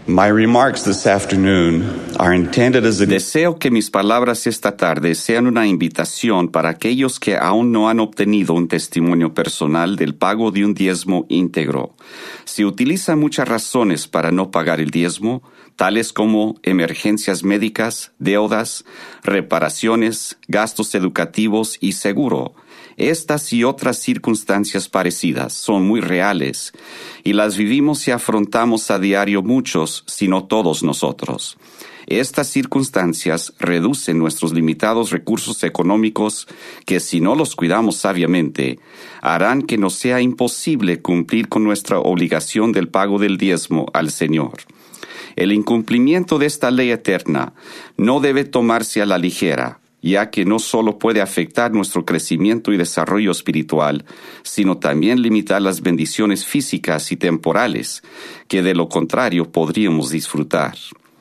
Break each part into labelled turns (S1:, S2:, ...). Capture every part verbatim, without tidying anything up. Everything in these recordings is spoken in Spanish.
S1: My remarks this afternoon are intended as a
S2: Deseo que mis palabras esta tarde sean una invitación para aquellos que aún no han obtenido un testimonio personal del pago de un diezmo íntegro. Se utilizan muchas razones para no pagar el diezmo, tales como emergencias médicas, deudas, reparaciones, gastos educativos y seguro. Estas y otras circunstancias parecidas son muy reales y las vivimos y afrontamos a diario muchos, si no todos nosotros. Estas circunstancias reducen nuestros limitados recursos económicos que, si no los cuidamos sabiamente, harán que nos sea imposible cumplir con nuestra obligación del pago del diezmo al Señor. El incumplimiento de esta ley eterna no debe tomarse a la ligera, ya que no solo puede afectar nuestro crecimiento y desarrollo espiritual, sino también limitar las bendiciones físicas y temporales, que de lo contrario podríamos disfrutar.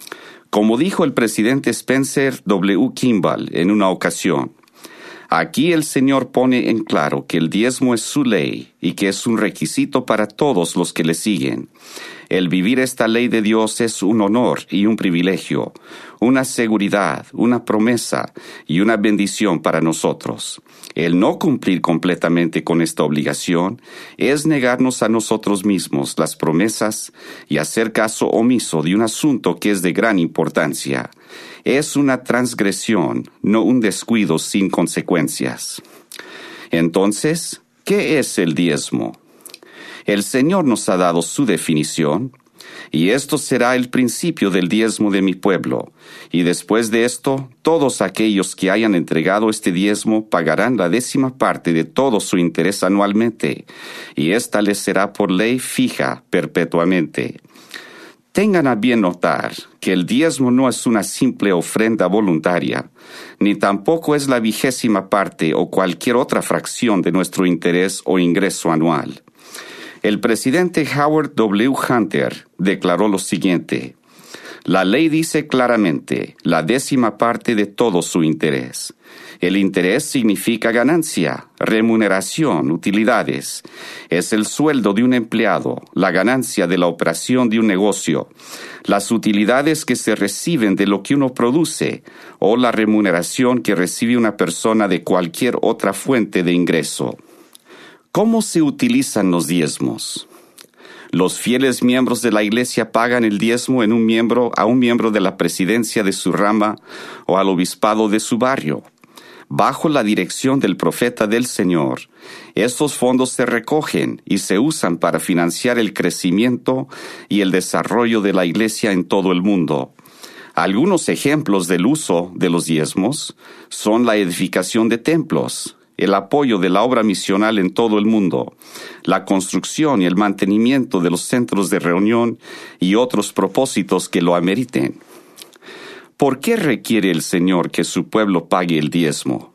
S2: Como dijo el presidente Spencer W. Kimball en una ocasión, aquí el Señor pone en claro que el diezmo es su ley y que es un requisito para todos los que le siguen. El vivir esta ley de Dios es un honor y un privilegio, una seguridad, una promesa y una bendición para nosotros. El no cumplir completamente con esta obligación es negarnos a nosotros mismos las promesas y hacer caso omiso de un asunto que es de gran importancia. Es una transgresión, no un descuido sin consecuencias. Entonces, ¿qué es el diezmo? El Señor nos ha dado su definición, y esto será el principio del diezmo de mi pueblo. Y después de esto, todos aquellos que hayan entregado este diezmo pagarán la décima parte de todo su interés anualmente, y ésta les será por ley fija perpetuamente. Tengan a bien notar que el diezmo no es una simple ofrenda voluntaria, ni tampoco es la vigésima parte o cualquier otra fracción de nuestro interés o ingreso anual. El presidente Howard W. Hunter declaró lo siguiente: la ley dice claramente la décima parte de todo su interés. El interés significa ganancia, remuneración, utilidades. Es el sueldo de un empleado, la ganancia de la operación de un negocio, las utilidades que se reciben de lo que uno produce o la remuneración que recibe una persona de cualquier otra fuente de ingreso. ¿Cómo se utilizan los diezmos? Los fieles miembros de la iglesia pagan el diezmo en un miembro a un miembro de la presidencia de su rama o al obispado de su barrio. Bajo la dirección del profeta del Señor, estos fondos se recogen y se usan para financiar el crecimiento y el desarrollo de la iglesia en todo el mundo. Algunos ejemplos del uso de los diezmos son la edificación de templos, el apoyo de la obra misional en todo el mundo, la construcción y el mantenimiento de los centros de reunión y otros propósitos que lo ameriten. ¿Por qué requiere el Señor que su pueblo pague el diezmo?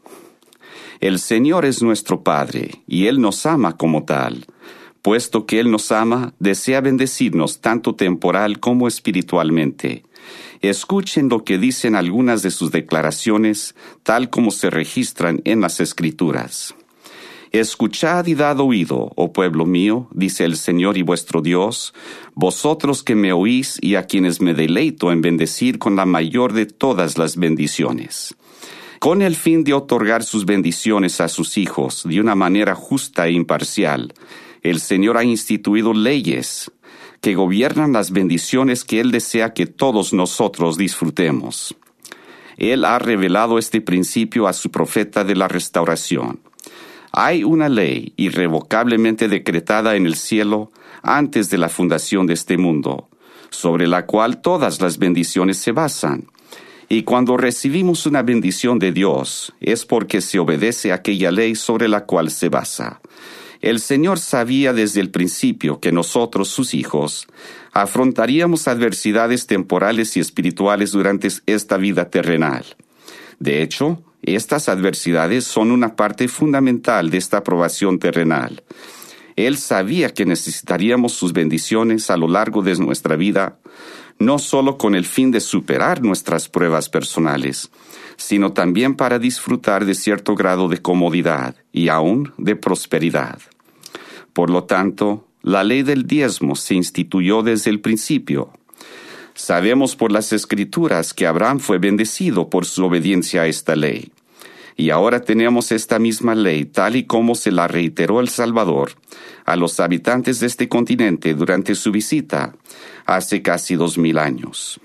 S2: El Señor es nuestro Padre, y Él nos ama como tal. Puesto que Él nos ama, desea bendecirnos tanto temporal como espiritualmente. Escuchen lo que dicen algunas de sus declaraciones, tal como se registran en las Escrituras. Escuchad y dad oído, oh pueblo mío, dice el Señor y vuestro Dios, vosotros que me oís y a quienes me deleito en bendecir con la mayor de todas las bendiciones. Con el fin de otorgar sus bendiciones a sus hijos de una manera justa e imparcial, el Señor ha instituido leyes que gobiernan las bendiciones que Él desea que todos nosotros disfrutemos. Él ha revelado este principio a su profeta de la restauración. Hay una ley irrevocablemente decretada en el cielo antes de la fundación de este mundo, sobre la cual todas las bendiciones se basan. Y cuando recibimos una bendición de Dios, es porque se obedece a aquella ley sobre la cual se basa. El Señor sabía desde el principio que nosotros, sus hijos, afrontaríamos adversidades temporales y espirituales durante esta vida terrenal. De hecho, estas adversidades son una parte fundamental de esta aprobación terrenal. Él sabía que necesitaríamos sus bendiciones a lo largo de nuestra vida, no solo con el fin de superar nuestras pruebas personales, sino también para disfrutar de cierto grado de comodidad y aún de prosperidad. Por lo tanto, la ley del diezmo se instituyó desde el principio. Sabemos por las Escrituras que Abraham fue bendecido por su obediencia a esta ley. Y ahora tenemos esta misma ley, tal y como se la reiteró el Salvador a los habitantes de este continente durante su visita hace casi dos mil años.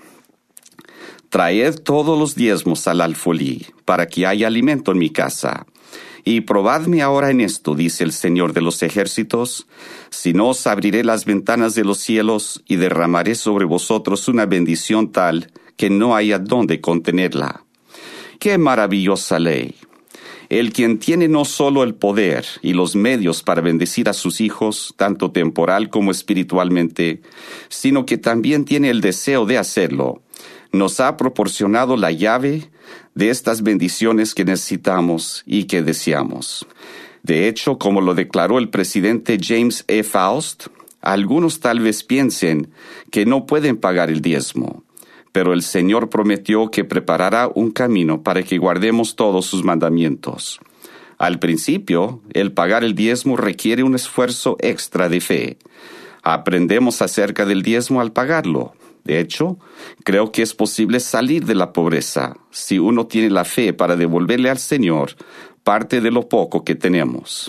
S2: Traed todos los diezmos al alfolí, para que haya alimento en mi casa. Y probadme ahora en esto, dice el Señor de los ejércitos, si no os abriré las ventanas de los cielos y derramaré sobre vosotros una bendición tal que no haya dónde contenerla. ¡Qué maravillosa ley! El quien tiene no solo el poder y los medios para bendecir a sus hijos, tanto temporal como espiritualmente, sino que también tiene el deseo de hacerlo, nos ha proporcionado la llave de estas bendiciones que necesitamos y que deseamos. De hecho, como lo declaró el presidente James E. Faust, algunos tal vez piensen que no pueden pagar el diezmo, pero el Señor prometió que preparará un camino para que guardemos todos sus mandamientos. Al principio, el pagar el diezmo requiere un esfuerzo extra de fe. Aprendemos acerca del diezmo al pagarlo. De hecho, creo que es posible salir de la pobreza si uno tiene la fe para devolverle al Señor parte de lo poco que tenemos.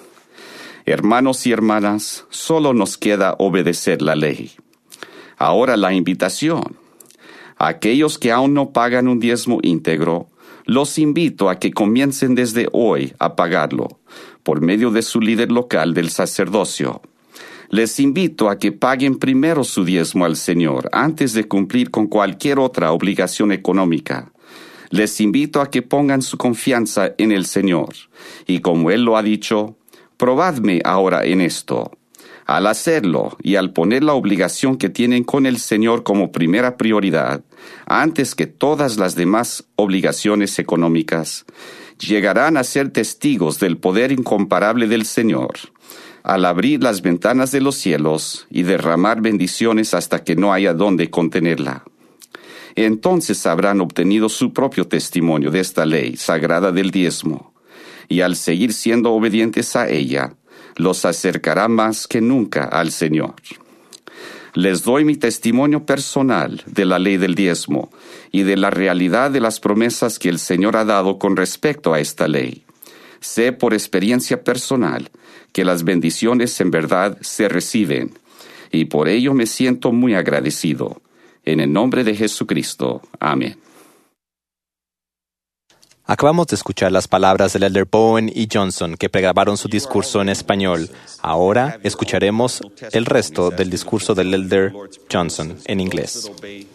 S2: Hermanos y hermanas, solo nos queda obedecer la ley. Ahora la invitación. A aquellos que aún no pagan un diezmo íntegro, los invito a que comiencen desde hoy a pagarlo, por medio de su líder local del sacerdocio. Les invito a que paguen primero su diezmo al Señor antes de cumplir con cualquier otra obligación económica. Les invito a que pongan su confianza en el Señor. Y como Él lo ha dicho, probadme ahora en esto. Al hacerlo y al poner la obligación que tienen con el Señor como primera prioridad, antes que todas las demás obligaciones económicas, llegarán a ser testigos del poder incomparable del Señor, al abrir las ventanas de los cielos y derramar bendiciones hasta que no haya dónde contenerla. Entonces habrán obtenido su propio testimonio de esta ley sagrada del diezmo, y al seguir siendo obedientes a ella, los acercará más que nunca al Señor. Les doy mi testimonio personal de la ley del diezmo y de la realidad de las promesas que el Señor ha dado con respecto a esta ley. Sé por experiencia personal que las bendiciones en verdad se reciben, y por ello me siento muy agradecido. En el nombre de Jesucristo. Amén.
S3: Acabamos de escuchar las palabras del elder Bowen y Johnson, que pregrabaron su discurso en español. Ahora escucharemos el resto del discurso del elder Johnson en inglés.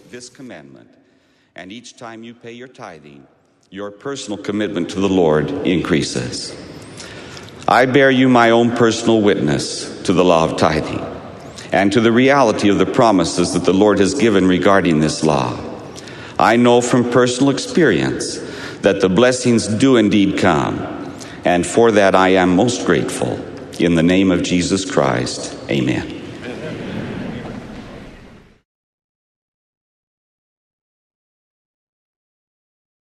S1: And each time you pay your tithing, your personal commitment to the Lord increases. I bear you my own personal witness to the law of tithing and to the reality of the promises that the Lord has given regarding this law. I know from personal experience that the blessings do indeed come, and for that I am most grateful. In the name of Jesus Christ, amen.